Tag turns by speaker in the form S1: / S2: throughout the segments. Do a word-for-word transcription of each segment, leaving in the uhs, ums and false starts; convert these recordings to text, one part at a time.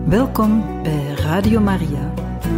S1: Welkom bij Radio Maria.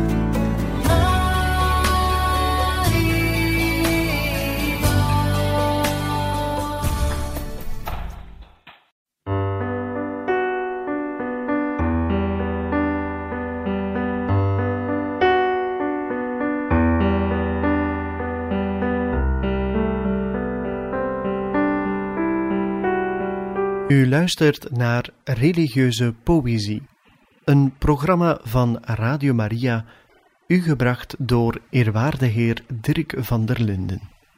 S2: U luistert naar Religieuze Poëzie, een programma van Radio Maria, u gebracht door eerwaarde heer Dirk van der Linden.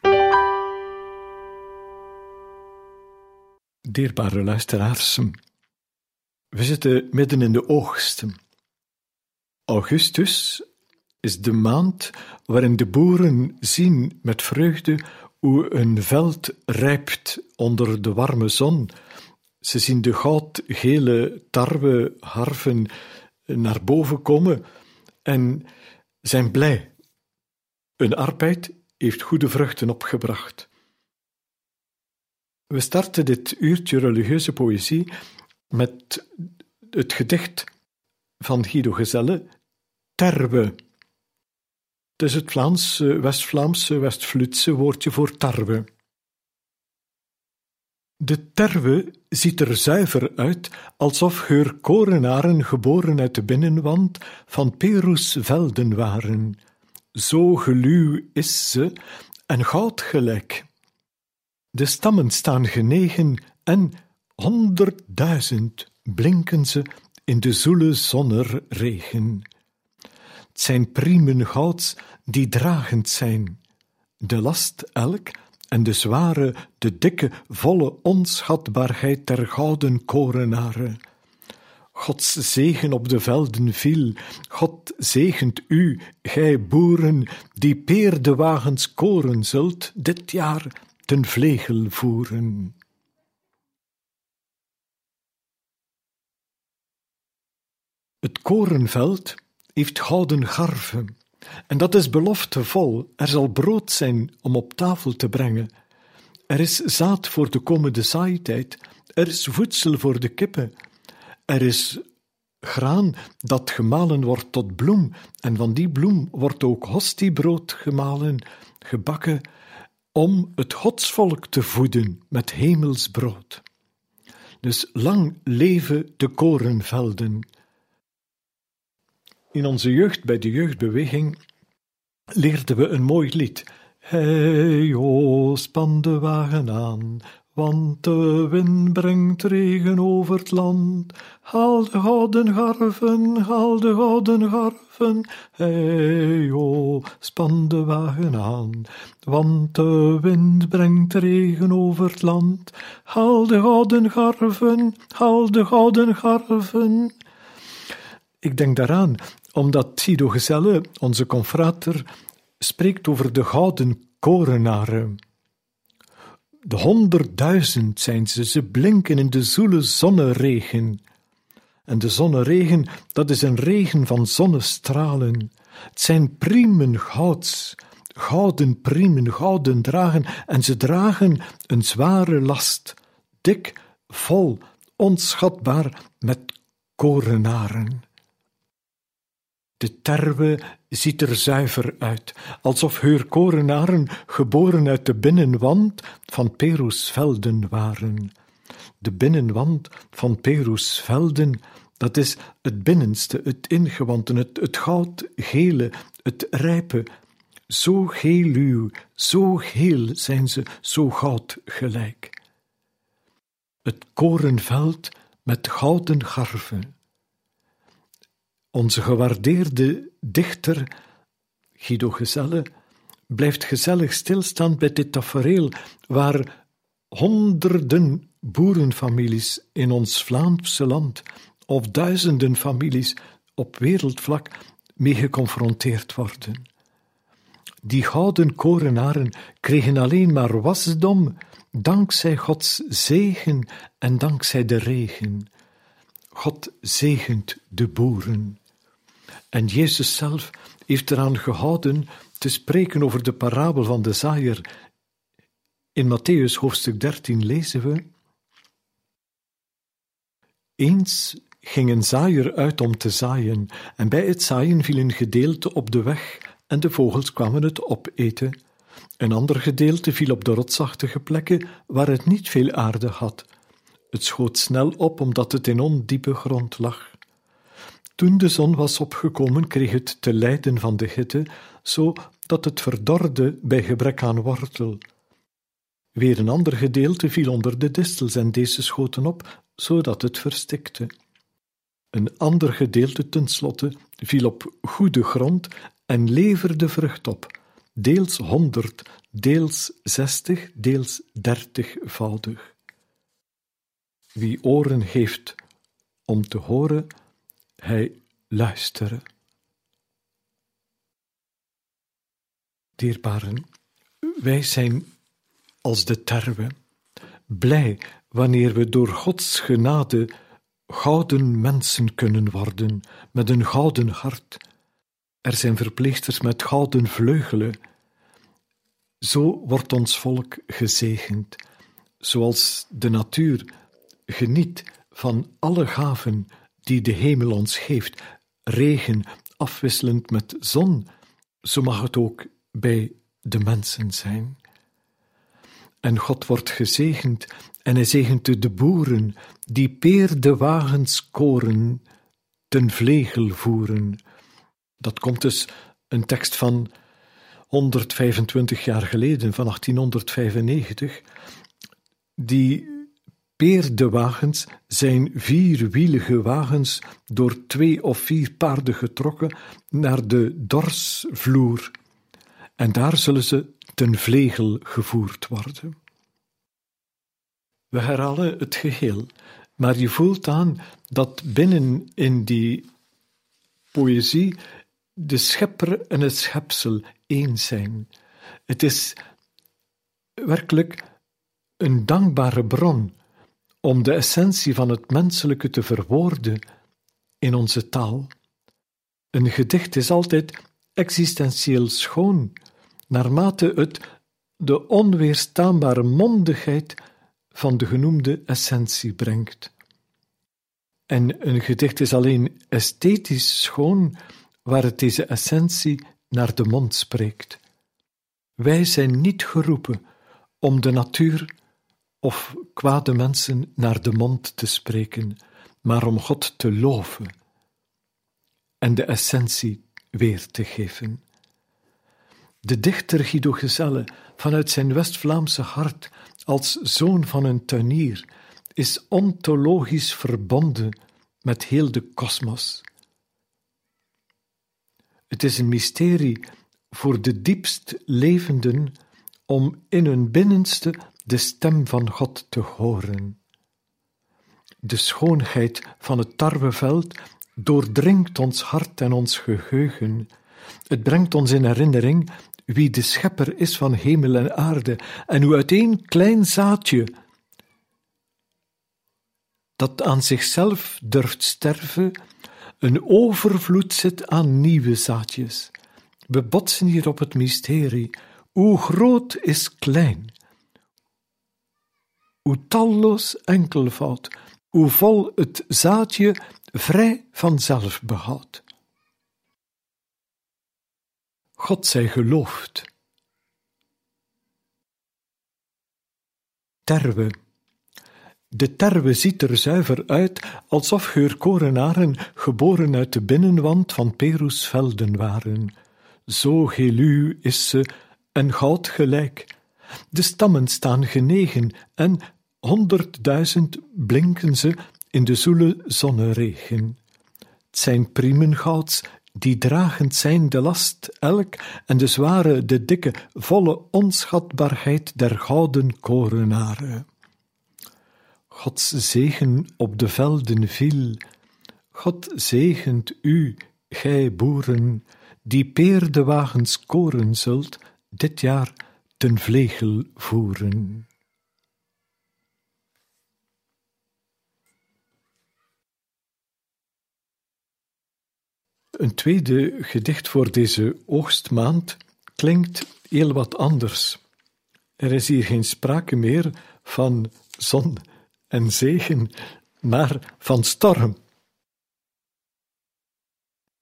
S3: Dierbare luisteraars, we zitten midden in de oogst. Augustus is de maand waarin de boeren zien met vreugde hoe een veld rijpt onder de warme zon. Ze zien de goudgele tarwe, harven naar boven komen en zijn blij. Hun arbeid heeft goede vruchten opgebracht. We starten dit uurtje religieuze poëzie met het gedicht van Guido Gezelle, Terwe. Het is het Vlaamse, West-Vlaamse, West-Vlutse woordje voor tarwe. De terwe ziet er zuiver uit, alsof heur korenaren geboren uit de binnenwand van Perus velden waren. Zo geluw is ze en goudgelijk. De stammen staan genegen en honderdduizend blinken ze in de zoele zonnerregen. Het zijn priemen gouds die dragend zijn, de last elk en de zware, de dikke, volle onschatbaarheid der gouden korenaren. Gods zegen op de velden viel, God zegent u, gij boeren, die peerdewagens koren zult dit jaar ten vlegel voeren. Het korenveld heeft gouden garven, en dat is beloftevol. Er zal brood zijn om op tafel te brengen. Er is zaad voor de komende zaaitijd. Er is voedsel voor de kippen. Er is graan dat gemalen wordt tot bloem, en van die bloem wordt ook hostiebrood gemalen, gebakken, om het godsvolk te voeden met hemels brood. Dus lang leven de korenvelden. In onze jeugd, bij de jeugdbeweging, leerden we een mooi lied. Hey, o, span de wagen aan, want de wind brengt regen over het land. Haal de gouden garven, haal de gouden garven. Hey, o, span de wagen aan, want de wind brengt regen over het land. Haal de gouden garven, haal de gouden garven. Ik denk daaraan, omdat Guido Gezelle, onze confrater, spreekt over de gouden korenaren. De honderdduizend zijn ze, ze blinken in de zoele zonneregen. En de zonneregen, dat is een regen van zonnestralen. Het zijn priemen gouds, gouden priemen, gouden dragen, en ze dragen een zware last, dik, vol, onschatbaar met korenaren. De terwe ziet er zuiver uit, alsof heur korenaren geboren uit de binnenwand van Perus velden waren. De binnenwand van Perus velden, dat is het binnenste, het ingewanden, het, het goudgele, het rijpe. Zo geluw, zo geel zijn ze, zo goudgelijk. Het korenveld met gouden garven. Onze gewaardeerde dichter, Guido Gezelle, blijft gezellig stilstaan bij dit tafereel waar honderden boerenfamilies in ons Vlaamse land of duizenden families op wereldvlak mee geconfronteerd worden. Die gouden korenaren kregen alleen maar wasdom dankzij Gods zegen en dankzij de regen. God zegent de boeren. En Jezus zelf heeft eraan gehouden te spreken over de parabel van de zaaier. In Mattheüs hoofdstuk dertien lezen we: Eens ging een zaaier uit om te zaaien, en bij het zaaien viel een gedeelte op de weg, en de vogels kwamen het opeten. Een ander gedeelte viel op de rotsachtige plekken, waar het niet veel aarde had. Het schoot snel op, omdat het in ondiepe grond lag. Toen de zon was opgekomen, kreeg het te lijden van de hitte, zo dat het verdorde bij gebrek aan wortel. Weer een ander gedeelte viel onder de distels, en deze schoten op, zodat het verstikte. Een ander gedeelte, tenslotte, viel op goede grond en leverde vrucht op, deels honderd, deels zestig, deels dertigvoudig. Wie oren heeft om te horen, hij luistere. Dierbaren, wij zijn als de tarwe, blij wanneer we door Gods genade gouden mensen kunnen worden, met een gouden hart. Er zijn verpleegsters met gouden vleugelen. Zo wordt ons volk gezegend, zoals de natuur geniet van alle gaven die de hemel ons geeft, regen afwisselend met zon, zo mag het ook bij de mensen zijn. En God wordt gezegend, en hij zegent de boeren, die peerdewagens koren, ten vlegel voeren. Dat komt dus een tekst van honderdvijfentwintig jaar geleden, van achttienhonderdvijfennegentig. Die peerdewagens zijn vierwielige wagens door twee of vier paarden getrokken naar de dorsvloer. En daar zullen ze ten vlegel gevoerd worden. We herhalen het geheel, maar je voelt aan dat binnen in die poëzie de schepper en het schepsel één zijn. Het is werkelijk een dankbare bron om de essentie van het menselijke te verwoorden in onze taal. Een gedicht is altijd existentieel schoon, naarmate het de onweerstaanbare mondigheid van de genoemde essentie brengt. En een gedicht is alleen esthetisch schoon waar het deze essentie naar de mond spreekt. Wij zijn niet geroepen om de natuur of kwade mensen naar de mond te spreken, maar om God te loven en de essentie weer te geven. De dichter Guido Gezelle, vanuit zijn West-Vlaamse hart, als zoon van een tuinier, is ontologisch verbonden met heel de kosmos. Het is een mysterie voor de diepst levenden om in hun binnenste de stem van God te horen. De schoonheid van het tarweveld doordringt ons hart en ons geheugen. Het brengt ons in herinnering wie de schepper is van hemel en aarde en hoe uit één klein zaadje dat aan zichzelf durft sterven, een overvloed zit aan nieuwe zaadjes. We botsen hier op het mysterie. Hoe groot is klein? Hoe talloos enkelvoud, hoe vol het zaadje vrij vanzelf behoudt. God zij geloofd. Terwe. De terwe ziet er zuiver uit, alsof geurkorenaren geboren uit de binnenwand van Perus velden waren. Zo geluw is ze en goud gelijk. De stammen staan genegen en honderdduizend blinken ze in de zoele zonneregen. Het zijn priemen gouds, die dragend zijn de last elk en de zware, de dikke, volle onschatbaarheid der gouden korenaren. Gods zegen op de velden viel. God zegent u, gij boeren, die peerdewagens koren zult dit jaar ten vlegel voeren. Een tweede gedicht voor deze oogstmaand klinkt heel wat anders. Er is hier geen sprake meer van zon en zegen, maar van storm.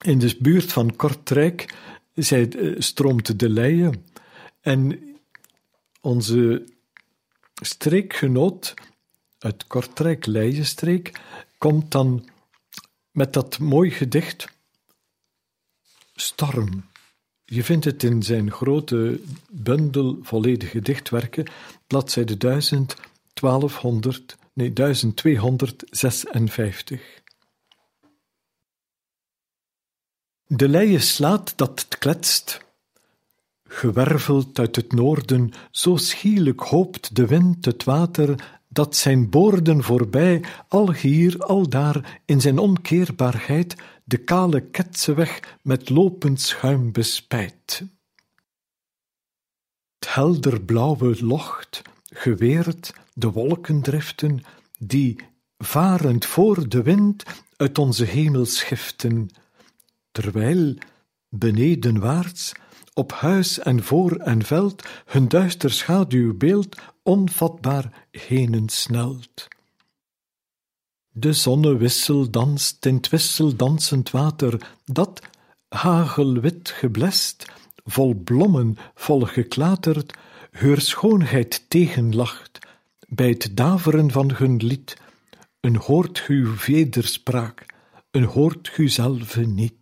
S3: In de buurt van Kortrijk zij, uh, stroomt de Leie en onze streekgenoot uit Kortrijk-Leijenstreek komt dan met dat mooi gedicht Storm. Je vindt het in zijn grote bundel volledige dichtwerken, bladzijde duizend twaalfhonderd, nee, duizend tweehonderdzesenvijftig. De leie slaat dat het kletst, gewerveld uit het noorden, zo schielijk hoopt de wind het water, dat zijn boorden voorbij, al hier, al daar, in zijn onkeerbaarheid, de kale ketseweg met lopend schuim bespijt. Het helder blauwe locht, geweerd, de wolkendriften, die, varend voor de wind, uit onze hemel schiften, terwijl, benedenwaarts, op huis en voor en veld, hun duister schaduwbeeld onvatbaar henen snelt. De zonnewissel danst in het wisseldansend water, dat, hagelwit geblest, vol blommen, vol geklaterd, heur schoonheid tegenlacht, bij het daveren van hun lied, een hoort uw vederspraak, een hoort u zelve niet.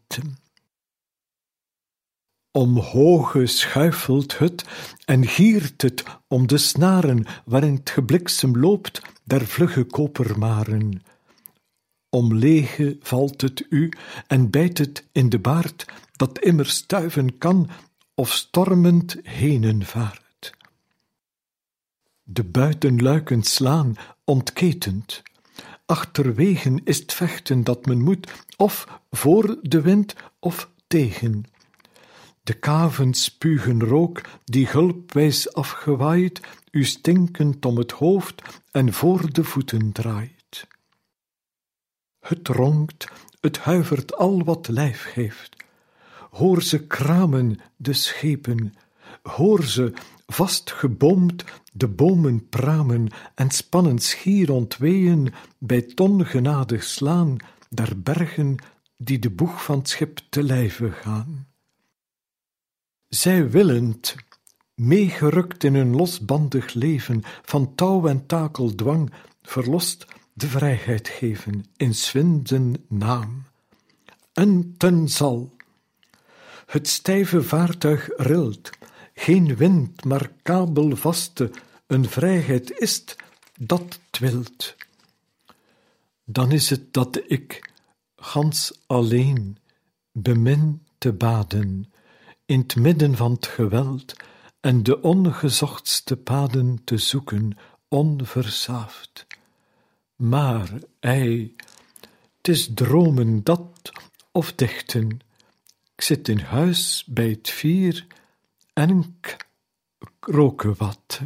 S3: Omhoge schuifelt het en giert het om de snaren waarin het gebliksem loopt der vlugge kopermaren. Om lege valt het u en bijt het in de baard dat immer stuiven kan of stormend henen vaart. De buitenluiken slaan ontketend. Achterwegen is het vechten dat men moet, of voor de wind of tegen. De kaven spugen rook, die gulpwijs afgewaaid, u stinkend om het hoofd en voor de voeten draait. Het ronkt, het huivert al wat lijf heeft. Hoor ze kramen, de schepen, hoor ze, vastgeboomd, de bomen pramen en spannen schier ontweeën bij het ongenadig slaan der bergen die de boeg van het schip te lijve gaan. Zij willend, meegerukt in hun losbandig leven, van touw en takeldwang, verlost de vrijheid geven in Swinden naam. En ten zal. Het stijve vaartuig rilt, geen wind, maar kabelvaste, een vrijheid ist dat twilt. Dan is het dat ik, gans alleen, bemin te baden, in het midden van het geweld en de ongezochtste paden te zoeken, onversaafd. Maar, ei, het is dromen dat of dichten. Ik zit in huis bij het vier en ik roken wat.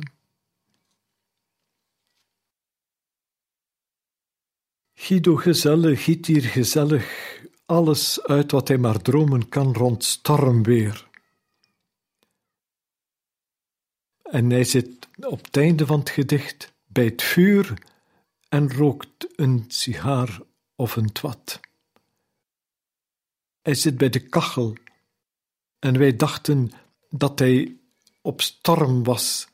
S3: Guido Gezelle giet hier gezellig alles uit wat hij maar dromen kan rond stormweer. En hij zit op het einde van het gedicht bij het vuur en rookt een sigaar of een twat. Hij zit bij de kachel en wij dachten dat hij op storm was.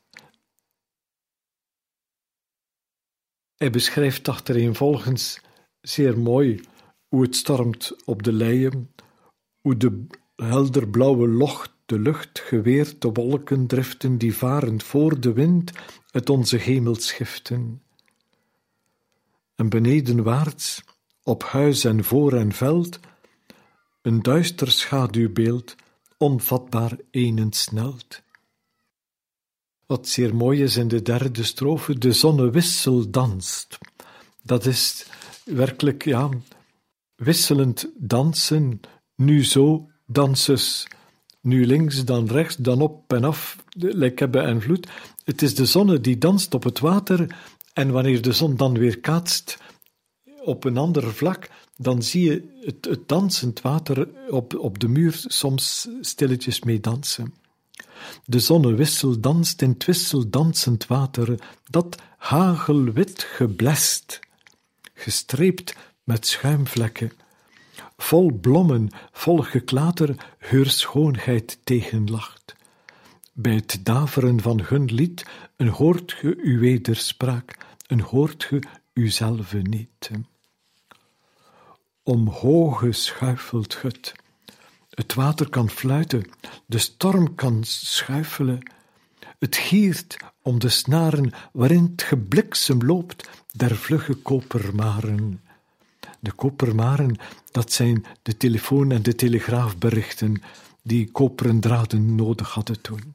S3: Hij beschrijft achtereenvolgens zeer mooi hoe het stormt op de leien, hoe de helderblauwe locht de lucht geweert, de wolken driften die varend voor de wind uit onze hemel schiften. En benedenwaarts, op huis en voor en veld, een duister schaduwbeeld, onvatbaar eenend snelt. Wat zeer mooi is in de derde strofe, de zonnewissel danst. Dat is werkelijk, ja, wisselend dansen, nu zo, dan zus. Nu links, dan rechts, dan op en af, lijk hebben en vloed. Het is de zonne die danst op het water, en wanneer de zon dan weer kaatst op een ander vlak, dan zie je het, het dansend water op, op de muur soms stilletjes mee dansen. De zonnewissel danst in het wisseldansend water, dat hagelwit geblest, gestreept met schuimvlekken, vol blommen, vol geklater, heur schoonheid tegenlacht. Bij het daveren van hun lied, en hoort ge uw wederspraak, en hoort ge uzelve niet. Omhoog schuifelt het. Het water kan fluiten, de storm kan schuifelen. Het giert om de snaren waarin het gebliksem loopt der vlugge kopermaren. De kopermaren, dat zijn de telefoon- en de telegraafberichten die koperen draden nodig hadden toen.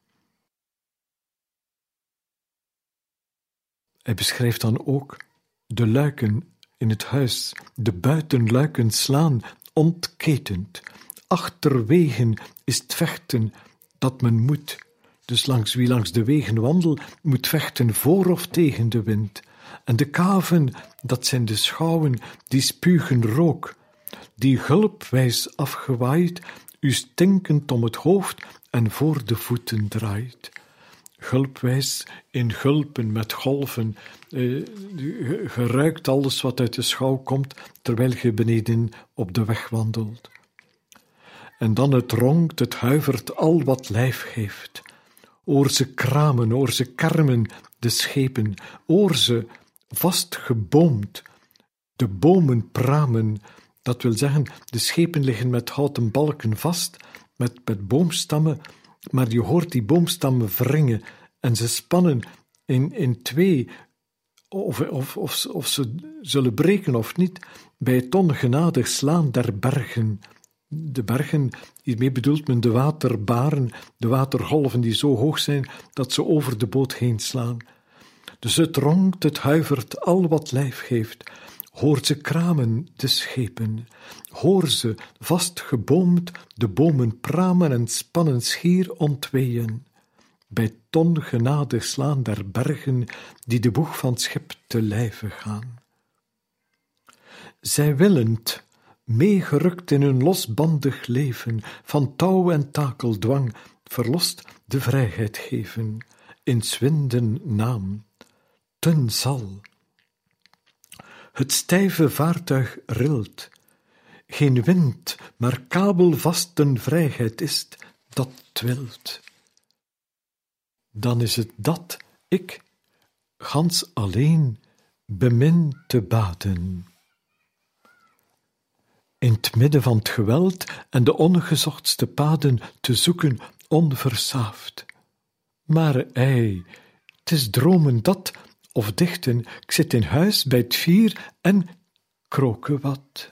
S3: Hij beschrijft dan ook de luiken in het huis, de buitenluiken slaan, ontketend. Achterwegen is het vechten dat men moet. Dus langs wie langs de wegen wandelt, moet vechten voor of tegen de wind. En de kaven, dat zijn de schouwen, die spugen rook, die gulpwijs afgewaaid, u stinkend om het hoofd en voor de voeten draait. Gulpwijs in gulpen met golven, eh, je ruikt alles wat uit de schouw komt, terwijl je beneden op de weg wandelt. En dan het ronkt, het huivert al wat lijf heeft. Oor ze kramen, oor ze kermen, de schepen, oor ze vastgeboomd, de bomen pramen, dat wil zeggen, de schepen liggen met houten balken vast, met, met boomstammen, maar je hoort die boomstammen wringen en ze spannen in, in twee, of, of, of, of ze zullen breken of niet, bij het ongenadig slaan der bergen. De bergen, hiermee bedoelt men de waterbaren, de watergolven die zo hoog zijn dat ze over de boot heen slaan. Dus het ronkt, het huivert, al wat lijf geeft. Hoor ze kramen, de schepen. Hoor ze, vastgeboomd, de bomen pramen en spannen schier ontweeën. Bij het ongenadig slaan der bergen, die de boeg van het schip te lijve gaan. Zij willend, meegerukt in hun losbandig leven, van touw en takeldwang, verlost de vrijheid geven, in zwinden naam, ten zal. Het stijve vaartuig rilt, geen wind, maar kabelvasten vrijheid is dat twilt. Dan is het dat ik, gans alleen, bemin te baden. In het midden van het geweld en de ongezochtste paden te zoeken onversaafd. Maar ei, het is dromen dat, of dichten, ik zit in huis bij het vier en kroken wat.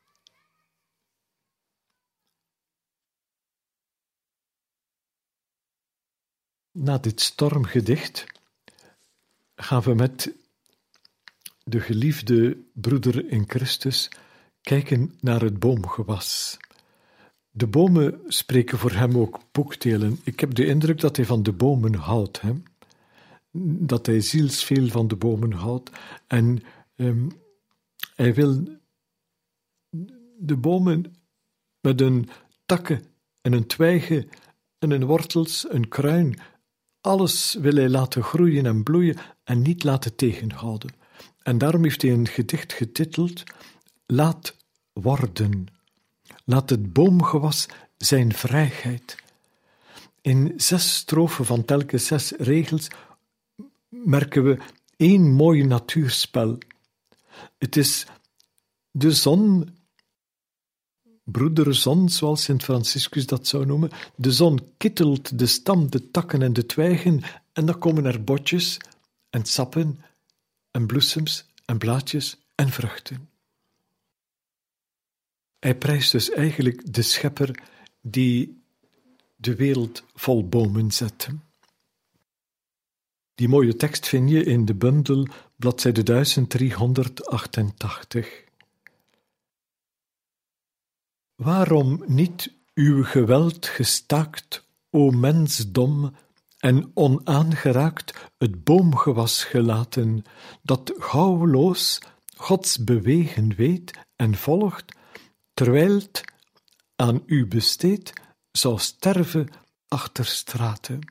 S3: Na dit stormgedicht gaan we met de geliefde broeder in Christus kijken naar het boomgewas. De bomen spreken voor hem ook boekdelen. Ik heb de indruk dat hij van de bomen houdt, hè? Dat hij zielsveel van de bomen houdt. En um, hij wil de bomen met een takken en een twijgen en een wortels, een kruin, alles wil hij laten groeien en bloeien en niet laten tegenhouden. En daarom heeft hij een gedicht getiteld Laat worden. Laat het boomgewas zijn vrijheid. In zes strofen van telkens zes regels merken we één mooi natuurspel. Het is de zon, broeder zon, zoals Sint Franciscus dat zou noemen. De zon kittelt de stam, de takken en de twijgen en dan komen er botjes en sappen en bloesems en blaadjes en vruchten. Hij prijst dus eigenlijk de schepper die de wereld vol bomen zet. Die mooie tekst vind je in de bundel bladzijde duizend driehonderdachtentachtig. Waarom niet uw geweld gestaakt, o mensdom, en onaangeraakt het boomgewas gelaten, dat gouwloos Gods bewegen weet en volgt, terwijl het aan u besteed zou sterven achter straten.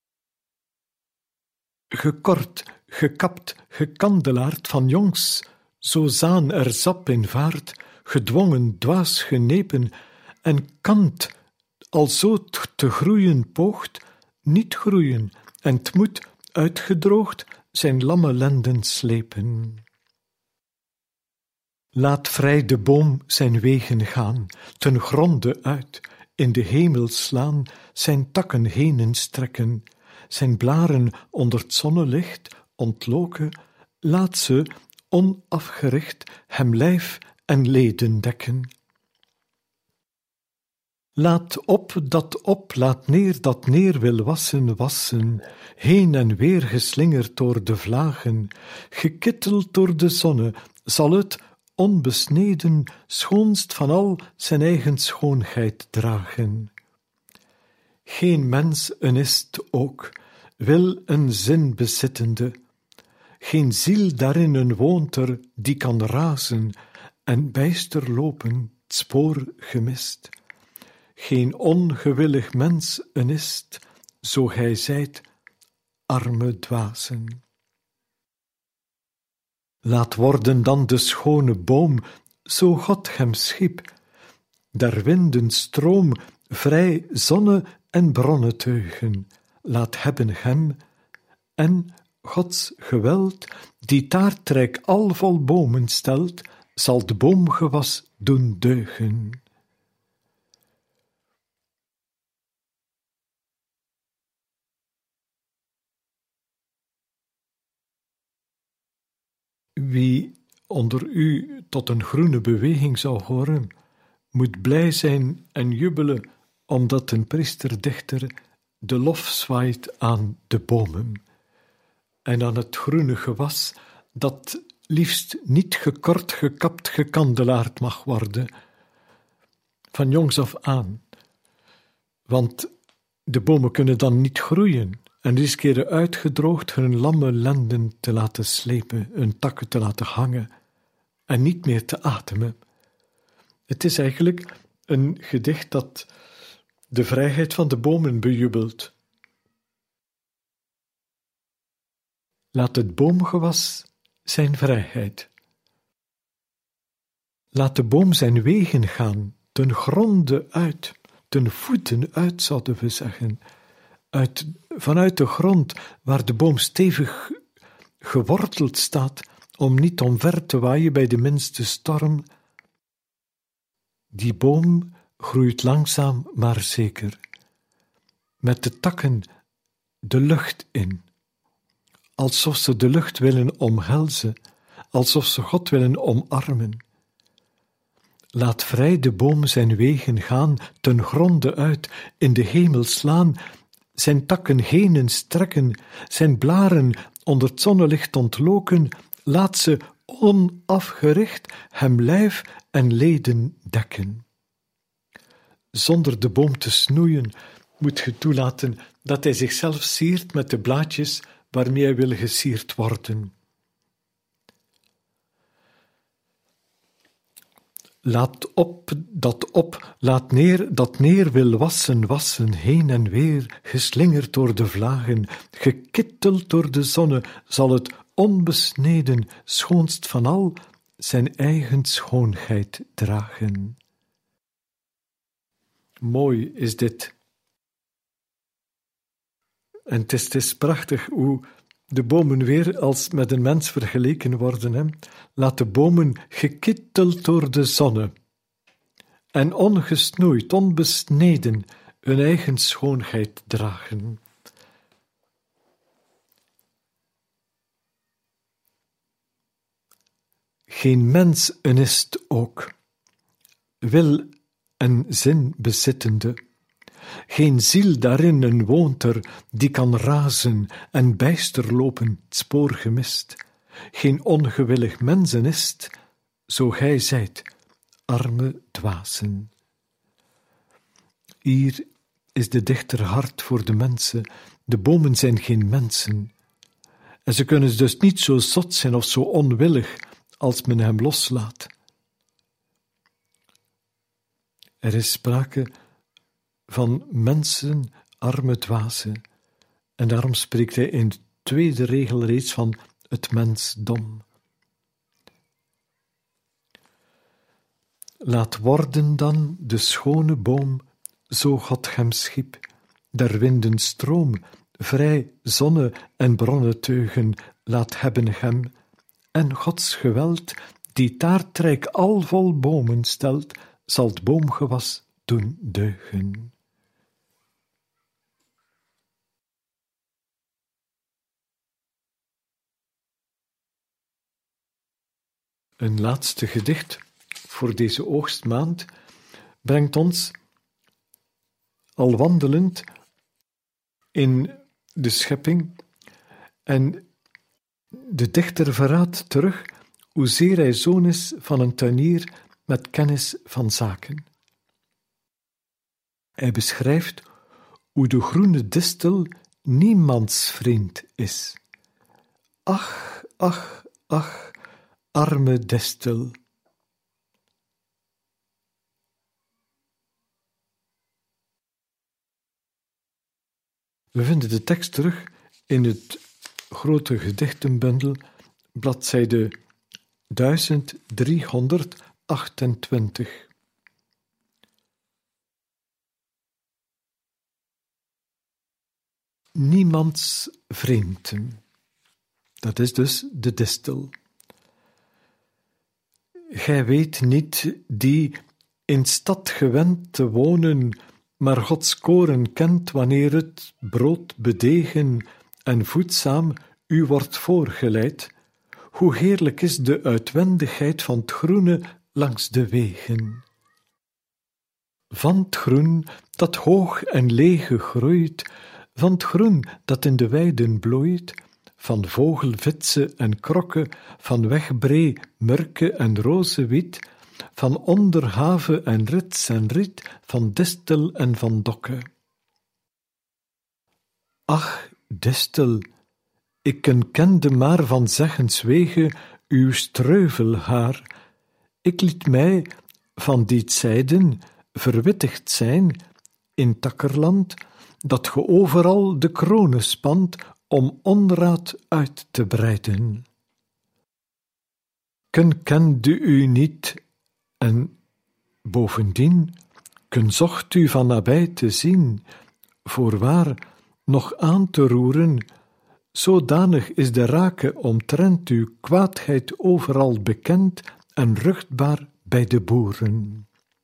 S3: Gekort, gekapt, gekandelaard van jongs, zo zaan er sap in vaart, gedwongen, dwaas genepen, en kant, alzo t te groeien poogt, niet groeien, en t moet, uitgedroogd, zijn lamme lenden slepen. Laat vrij de boom zijn wegen gaan, ten gronde uit, in de hemel slaan, zijn takken henen strekken, zijn blaren onder t zonnelicht ontloken, laat ze, onafgericht, hem lijf en leden dekken. Laat op dat op, laat neer dat neer wil wassen, wassen, heen en weer geslingerd door de vlagen, gekitteld door de zonne, zal het, onbesneden, schoonst van al zijn eigen schoonheid dragen. Geen mens een ist ook, wil een zin bezittende, geen ziel daarin een woont er, die kan razen en bijster lopen, t spoor gemist. Geen ongewillig mens een ist, zo gij zijt, arme dwazen. Laat worden dan de schone boom, zo God hem schiep, der winden stroom, vrij zonne en bronneteugen, laat hebben hem, en Gods geweld, die taartrijk al vol bomen stelt, zal de boomgewas doen deugen. Wie onder u tot een groene beweging zou horen, moet blij zijn en jubelen, omdat een priester-dichter de lof zwaait aan de bomen en aan het groene gewas, dat liefst niet gekort, gekapt, gekandelaard mag worden, van jongs af aan. Want de bomen kunnen dan niet groeien en riskeren uitgedroogd hun lamme lenden te laten slepen, hun takken te laten hangen en niet meer te ademen. Het is eigenlijk een gedicht dat de vrijheid van de bomen bejubelt. Laat het boomgewas zijn vrijheid. Laat de boom zijn wegen gaan, ten gronde uit, ten voeten uit, zouden we zeggen, uit, vanuit de grond waar de boom stevig geworteld staat, om niet omver te waaien bij de minste storm. Die boom groeit langzaam maar zeker, met de takken de lucht in, alsof ze de lucht willen omhelzen, alsof ze God willen omarmen. Laat vrij de boom zijn wegen gaan, ten gronde uit, in de hemel slaan, zijn takken henen strekken, zijn blaren onder het zonnelicht ontloken, laat ze onafgericht hem lijf en leden dekken. Zonder de boom te snoeien, moet ge toelaten dat hij zichzelf siert met de blaadjes waarmee hij wil gesierd worden. Laat op dat op, laat neer dat neer wil wassen, wassen, heen en weer, geslingerd door de vlagen, gekitteld door de zonne, zal het onbesneden, schoonst van al, zijn eigen schoonheid dragen. Mooi is dit. En het is, het is prachtig hoe de bomen weer als met een mens vergeleken worden. Hè? Laat de bomen gekitteld door de zonne en ongesnoeid, onbesneden hun eigen schoonheid dragen. Geen mens een ist ook, wil en zin bezittende, geen ziel daarin een woont er, die kan razen en bijster lopen, t spoor gemist. Geen ongewillig mensen ist, zo gij zijt, arme dwazen. Hier is de dichter hard voor de mensen. De bomen zijn geen mensen. En ze kunnen dus niet zo zot zijn of zo onwillig als men hem loslaat. Er is sprake van mensen, arme dwazen. En daarom spreekt hij in de tweede regel reeds van het mensdom. laat worden dan de schone boom, zo God hem schiep, der winden stroom, vrij zonne en bronneteugen, laat hebben hem, en Gods geweld, die taartrijk al vol bomen stelt, zal t boomgewas doen deugen. Een laatste gedicht voor deze oogstmaand brengt ons, al wandelend in de schepping, en de dichter verraadt terug hoezeer hij zoon is van een tuinier met kennis van zaken. Hij beschrijft hoe de groene distel niemands vriend is. Ach, ach, ach, arme distel. We vinden de tekst terug in het grote gedichtenbundel, bladzijde duizend driehonderdachtentwintig. Niemands vrienden. Dat is dus de distel. Gij weet niet, die in stad gewend te wonen, maar Gods koren kent wanneer het brood bedegen en voedzaam u wordt voorgeleid, hoe heerlijk is de uitwendigheid van het groene langs de wegen. Van het groen dat hoog en lege groeit, van het groen dat in de weiden bloeit, van vogelvitse en krokke, van wegbree, murke en rozewiet, van onderhave en rits en riet, van distel en van dokke. Ach, distel, ik kende maar van zeggenswege uw streuvelhaar. Ik liet mij van die zijden verwittigd zijn in takkerland, dat ge overal de kronen spant om onraad uit te breiden. Ken kende u niet, en bovendien, ken zocht u van nabij te zien, voorwaar nog aan te roeren, zodanig is de rake omtrent uw kwaadheid overal bekend en ruchtbaar bij de boeren.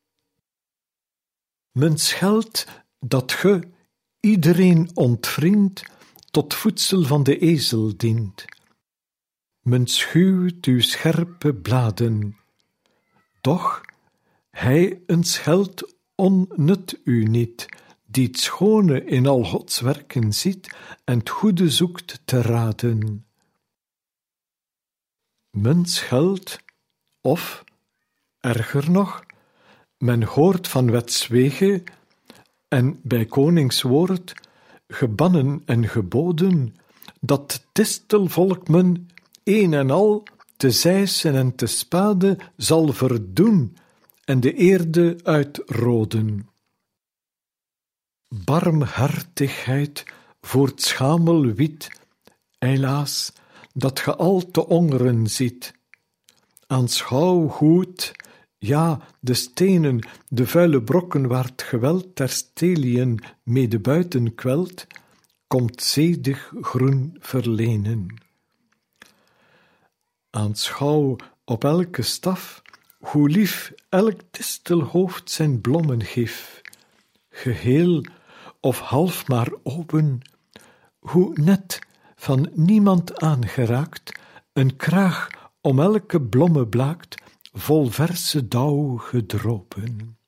S3: Men scheldt dat ge iedereen ontvriend tot voedsel van de ezel dient. Men schuwt uw scherpe bladen, doch hij een scheld onnut u niet, die het schone in al Gods werken ziet en het goede zoekt te raden. Men scheldt, of, erger nog, men hoort van wetswege en bij koningswoord gebannen en geboden, dat distelvolk men een en al te zeisen en te spade zal verdoen en de eerde uitroden. Barmhartigheid voor het schamel wiet, helaas, dat ge al te ongeren ziet. Aanschouw goed, ja, de stenen, de vuile brokken waar het geweld der steliën mede buiten kwelt, komt zedig groen verlenen. Aanschouw op elke staf, hoe lief elk distelhoofd zijn blommen gif, geheel of half maar open, hoe net, van niemand aangeraakt, een kraag om elke blomme blaakt, vol verse dauw gedropen.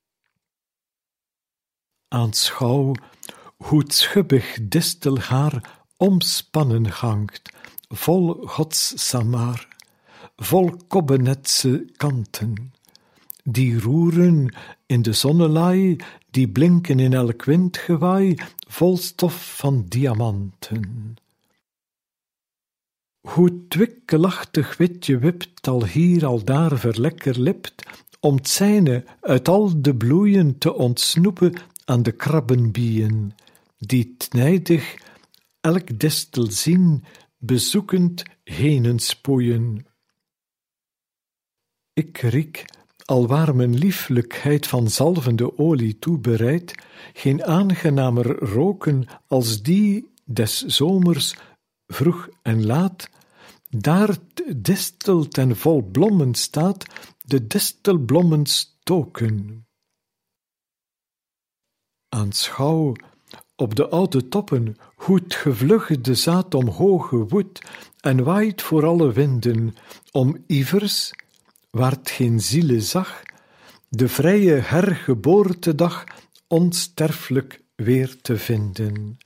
S3: Aanschouw hoe het schubbig distelhaar omspannen hangt, vol Gods samaar, vol kobbenetse kanten, die roeren in de zonnelaai, die blinken in elk windgewaai, vol stof van diamanten. Hoe twikkelachtig witje wipt, al hier al daar verlekkerlipt, om het zijne uit al de bloeien te ontsnoepen aan de krabbenbieën, die t nijdig elk distel zien, bezoekend henen spoeien. Ik riek alwaar men lieflijkheid van zalvende olie toebereidt, geen aangenamer roken als die des zomers vroeg en laat, daar t distel ten vol blommen staat, de distelblommen stoken. Aanschouw op de oude toppen hoe t gevlugde zaad omhoog gewoedt en waait voor alle winden, om ivers, waar t geen ziele zag, de vrije hergeboortedag onsterfelijk weer te vinden.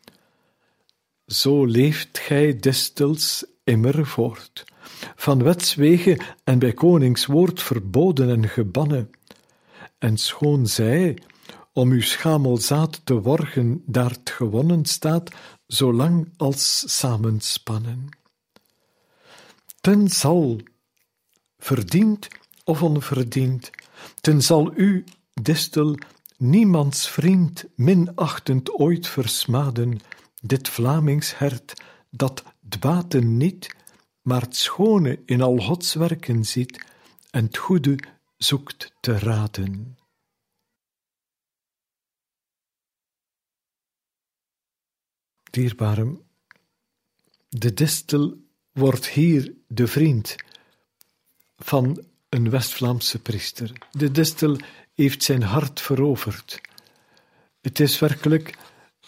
S3: Zo leeft gij distels immer voort, van wetswege en bij koningswoord verboden en gebannen, en schoon zij, om uw schamelzaad te worgen, daar t gewonnen staat, zolang als samenspannen. Ten zal, verdiend of onverdiend, ten zal u, distel, niemands vriend minachtend ooit versmaden, dit Vlamings hert, dat t baten niet, maar t schone in al Gods werken ziet, en t goede zoekt te raden. Dierbare, de distel wordt hier de vriend van een West-Vlaamse priester. De distel heeft zijn hart veroverd. Het is werkelijk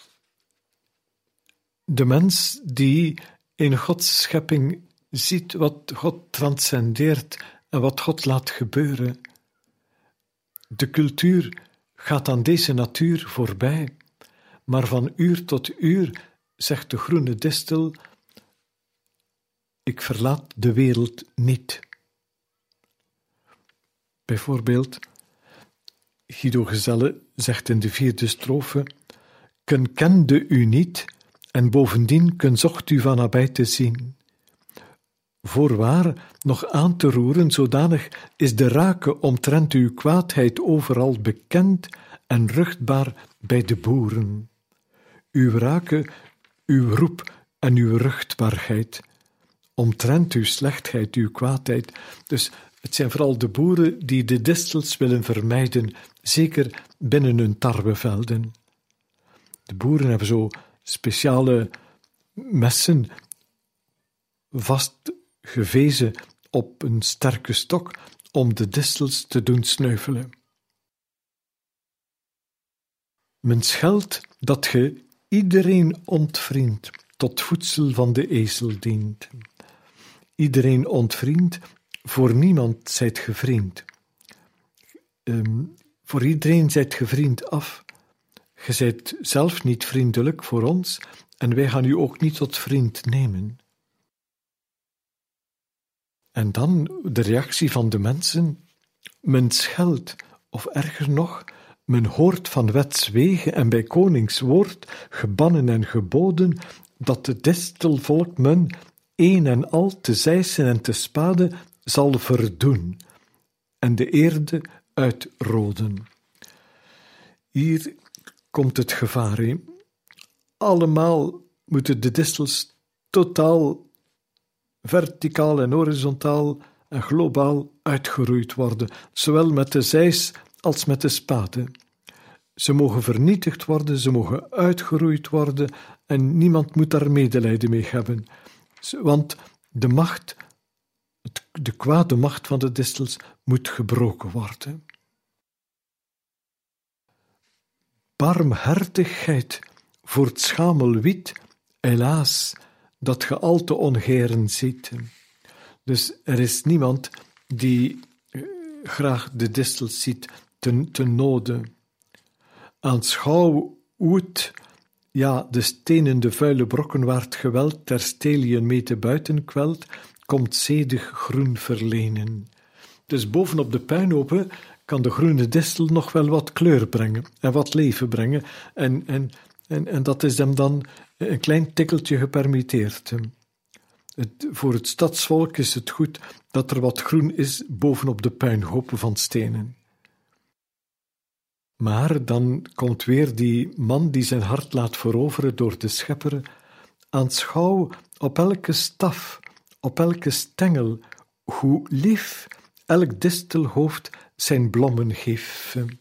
S3: de mens die in Gods schepping ziet wat God transcendeert en wat God laat gebeuren. De cultuur gaat aan deze natuur voorbij, maar van uur tot uur zegt de groene distel: ik verlaat de wereld niet. Bijvoorbeeld, Guido Gezelle zegt in de vierde strofe: ken kende u niet, en bovendien ken zocht u van nabij te zien. Voorwaar nog aan te roeren, zodanig is de rake omtrent uw kwaadheid overal bekend en ruchtbaar bij de boeren. Uw rake, uw roep en uw ruchtbaarheid, omtrent uw slechtheid, uw kwaadheid. Dus het zijn vooral de boeren die de distels willen vermijden, zeker binnen hun tarwevelden. De boeren hebben zo speciale messen vastgevezen op een sterke stok om de distels te doen sneuvelen. Men scheldt dat ge iedereen ontvriend, tot voedsel van de ezel dient. Iedereen ontvriend, voor niemand zijt ge vriend. Um, voor iedereen zijt ge vriend af. Ge zijt zelf niet vriendelijk voor ons en wij gaan u ook niet tot vriend nemen. En dan de reactie van de mensen: men scheldt, of erger nog, men hoort van wetswege en bij koningswoord gebannen en geboden dat de distelvolk men een en al te zeisen en te spade zal verdoen en de eerde uitroden. Hier komt het gevaar in. Allemaal moeten de distels totaal, verticaal en horizontaal en globaal uitgeroeid worden, zowel met de zeis als met de spade. Ze mogen vernietigd worden, ze mogen uitgeroeid worden en niemand moet daar medelijden mee hebben. Want de macht, de kwade macht van de distels moet gebroken worden. Barmhartigheid voor het schamel wiet, helaas, dat ge al te ongeren ziet. Dus er is niemand die graag de distels ziet ten, ten node. Aanschouw hoe het, ja, de stenen, de vuile brokken waar het geweld ter steliën mee te buiten kwelt, komt zedig groen verlenen. Dus bovenop de puinhopen kan de groene distel nog wel wat kleur brengen en wat leven brengen en, en, en, en dat is hem dan een klein tikkeltje gepermitteerd. Het, voor het stadsvolk is het goed dat er wat groen is bovenop de puinhopen van stenen. Maar dan komt weer die man die zijn hart laat veroveren door de schepper. Aanschouw op elke staf, op elke stengel, hoe lief elk distelhoofd zijn blommen geven.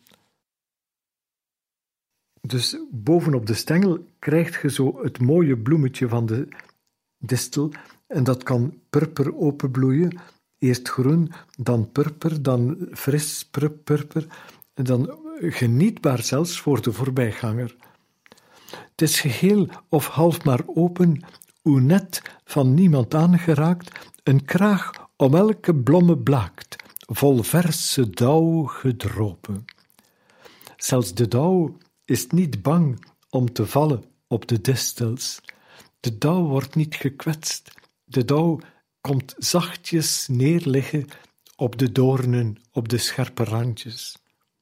S3: Dus bovenop de stengel krijg je zo het mooie bloemetje van de distel en dat kan purper openbloeien. Eerst groen, dan purper, dan fris purper en dan genietbaar zelfs voor de voorbijganger. Het is geheel of half maar open, hoe net van niemand aangeraakt, een kraag om elke blomme blaakt, vol verse dauw gedropen. Zelfs de dauw is niet bang om te vallen op de distels. De dauw wordt niet gekwetst, de dauw komt zachtjes neerliggen op de doornen, op de scherpe randjes.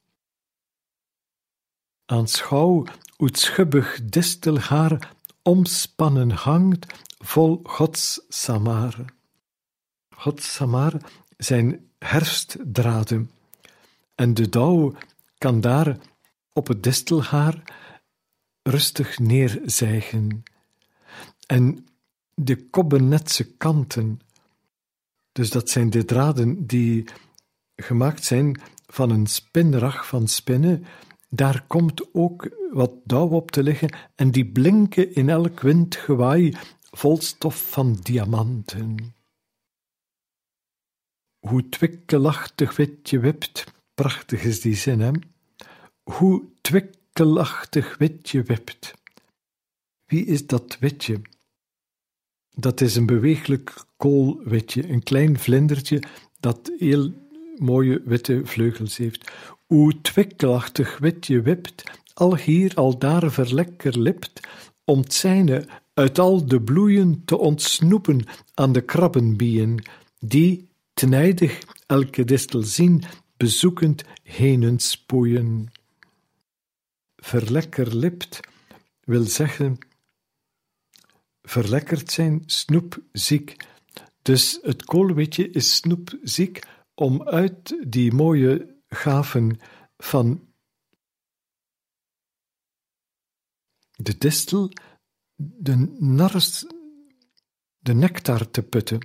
S3: Aanschouw hoe het schubbig distelhaar omspannen hangt vol Gods samare. Gods samare zijn herfstdraden en de dauw kan daar op het distelhaar rustig neerzijgen. En de kobbennetse kanten, dus dat zijn de draden die gemaakt zijn van een spinrag van spinnen, daar komt ook wat dauw op te liggen en die blinken in elk windgewaai vol stof van diamanten. Hoe twikkelachtig witje wipt, prachtig is die zin, hè? Hoe twikkelachtig witje wipt. Wie is dat witje? Dat is een beweeglijk koolwitje, een klein vlindertje dat heel mooie witte vleugels heeft. Hoe twikkelachtig witje wipt, al hier al daar verlekkerlipt, om het zijne uit al de bloeien te ontsnoepen aan de krabbenbieën, die, tenijdig elke distel zien, bezoekend henen spoeien. Verlekkerlipt wil zeggen verlekkerd zijn, snoepziek. Dus het koolwitje is snoepziek om uit die mooie gaven van de distel de nars, de nectar te putten.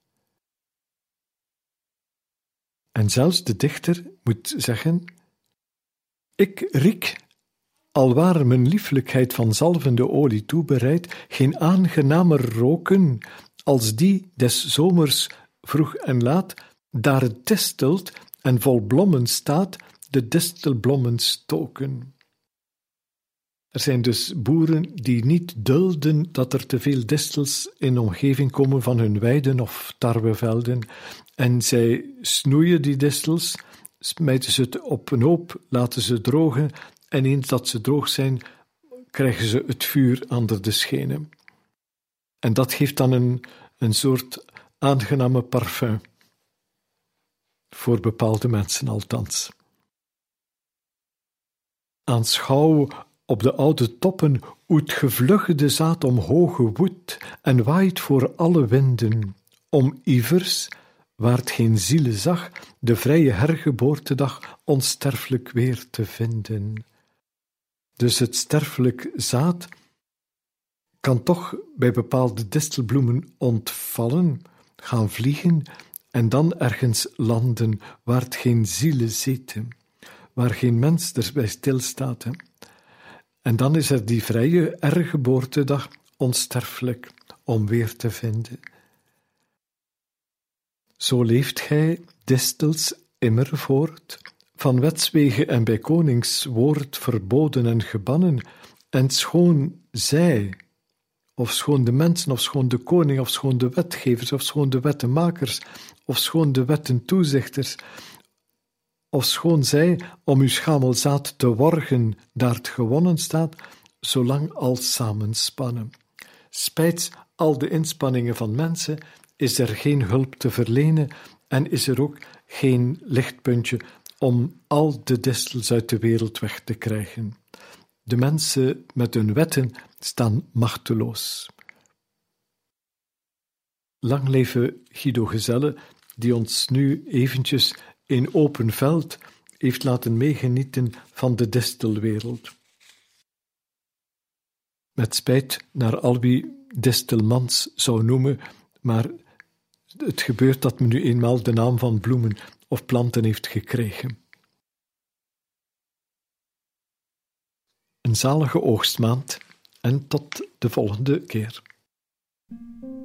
S3: En zelfs de dichter moet zeggen: ik riek, alwaar mijn lieflijkheid van zalvende olie toebereid, geen aangenamer roken als die des zomers vroeg en laat, daar het distelt en vol blommen staat, de distelblommen stoken. Er zijn dus boeren die niet dulden dat er te veel distels in de omgeving komen van hun weiden of tarwevelden, en zij snoeien die distels, smijten ze het op een hoop, laten ze drogen, en eens dat ze droog zijn, krijgen ze het vuur onder de schenen. En dat geeft dan een, een soort aangename parfum. Voor bepaalde mensen althans. Aanschouw op de oude toppen hoe het gevluggede zaad omhoog woedt en waait voor alle winden, om ivers, waar het geen ziele zag, de vrije hergeboortedag onsterfelijk weer te vinden. Dus het sterfelijk zaad kan toch bij bepaalde distelbloemen ontvallen, gaan vliegen en dan ergens landen waar het geen zielen zitten, waar geen mens erbij stilstaat. Hè. En dan is er die vrije hergeboortedag onsterfelijk om weer te vinden. Zo leeft gij, distels, immer voort, van wetswege en bij konings woord verboden en gebannen, en schoon zij, of schoon de mensen, of schoon de koning, of schoon de wetgevers, of schoon de wettenmakers, of schoon de wettentoezichters, of schoon zij om uw schamelzaad te worgen, daar het gewonnen staat, zolang als samenspannen. Spijts al de inspanningen van mensen, is er geen hulp te verlenen en is er ook geen lichtpuntje om al de distels uit de wereld weg te krijgen. De mensen met hun wetten staan machteloos. Lang leven Guido Gezelle, die ons nu eventjes in open veld heeft laten meegenieten van de distelwereld. Met spijt naar al wie distelmans zou noemen, maar Het gebeurt dat men nu eenmaal de naam van bloemen of planten heeft gekregen. Een zalige oogstmaand en tot de volgende keer.